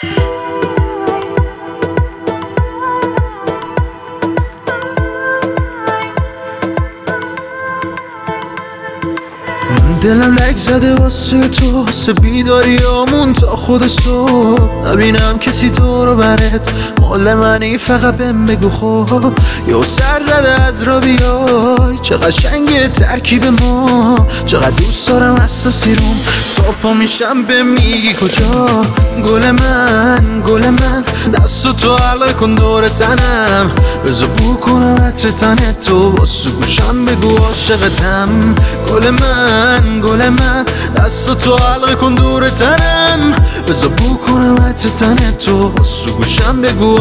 دلم لک زده واسه تو، واسه بیداریامون تا خود صبح. نبینم کسی تو رو برد، مال منی فقط بهم بگو خوب. یه سر زده از را بیای، چقدر قشنگه ترکیب ما. چقدر دوست دارم اساسی روم، تا پا میشم به میگی کجا. گل من گل من، دستو تو حلقه کن دور تنم. بذار بو کنم عطر تنه تو، واسه گوشم بگو عاشقتم. گل من دستو تو حلقه کن دور تنم. بذار بو کنم عطر تنه تو، واسه گوشم بگو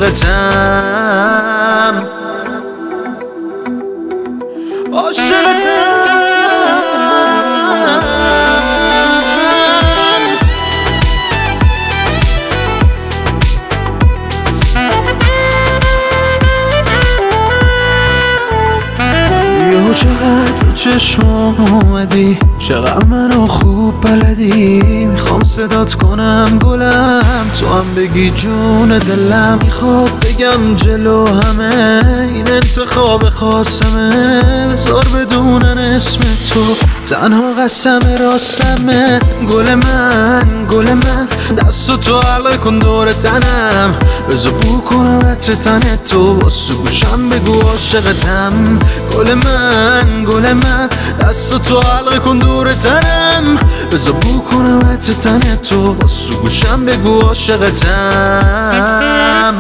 عاشقتم. عاشقتم. چقدر رو چشمام اومدی، چقدر منو خوب بلدی. میخوام صدات کنم گلم، تو هم بگی جون دلم. میخواد بگم جلو همه، این انتخاب خاصمه. بذار بدونن اسم تو، تنها قسم راستمه. گل من دستو تو حلقه کن دور تنم. بذار بو کنم عطر تنه تو، واسه گوشم بگو عاشقتم. گل من دستو تو حلقه کن دور تنم. بذار بو کنم عطر تنه تو، واسه گوشم بگو عاشقتم.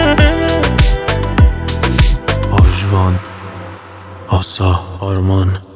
آسا آرمان